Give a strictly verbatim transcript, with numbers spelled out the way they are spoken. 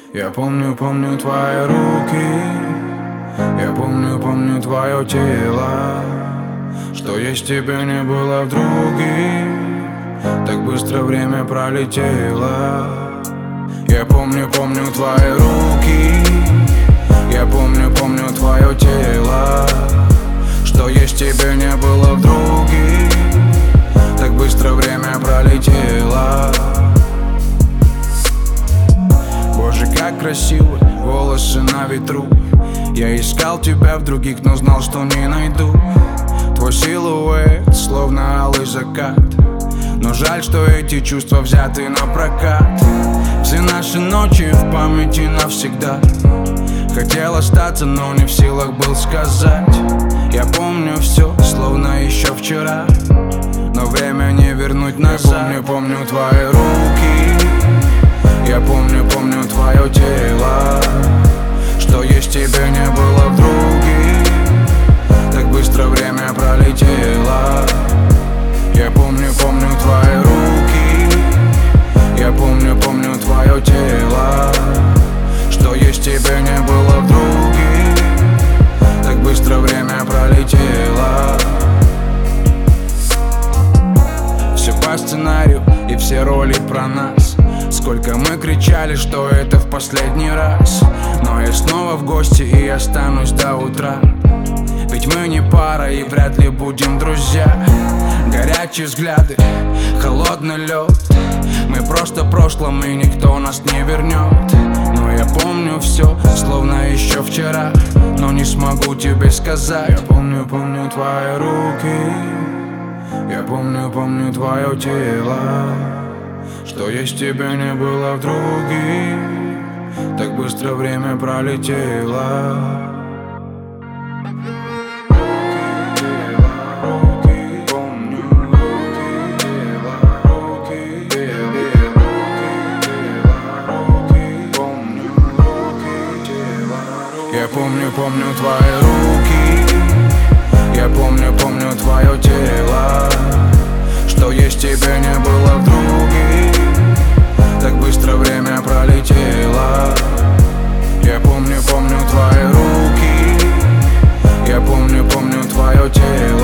Я помню, помню твои руки, я помню, помню твое тело. Что есть тебе не было в друге, так быстро время пролетело. Я помню, помню твои руки, я помню, помню твое тело. Что есть тебе не было в друге, так быстро время пролетело. Боже, как красиво, волосы на ветру. Я искал тебя в других, но знал, что не найду. Твой силуэт, словно алый закат. Но жаль, что эти чувства взяты на прокат. Все наши ночи в памяти навсегда. Хотел остаться, но не в силах был сказать. Я помню все, словно еще вчера, но время не вернуть назад. Я помню, помню твои руки, я помню, помню твое тело. Что есть тебе не было в друге, так быстро время пролетело. Я помню, помню твои руки, я помню, помню твое тело. Что есть тебе не было в друге, так быстро время пролетело. Все по сценарию и все роли про нас. Сколько мы кричали, что это в последний раз. Но я снова в гости и останусь до утра. Ведь мы не пара и вряд ли будем друзья. Горячие взгляды, холодный лед. Мы просто в прошлом и никто нас не вернет. Но я помню все, словно еще вчера, но не смогу тебе сказать. Я помню, помню твои руки, я помню, помню твое тело. Что есть тебе не было в друге, так быстро время пролетело. Я помню, помню твои руки, я помню, помню твое тело. Что есть тебе не было в друге, так быстро время пролетело. Я помню, помню твои руки, я помню, помню твое тело.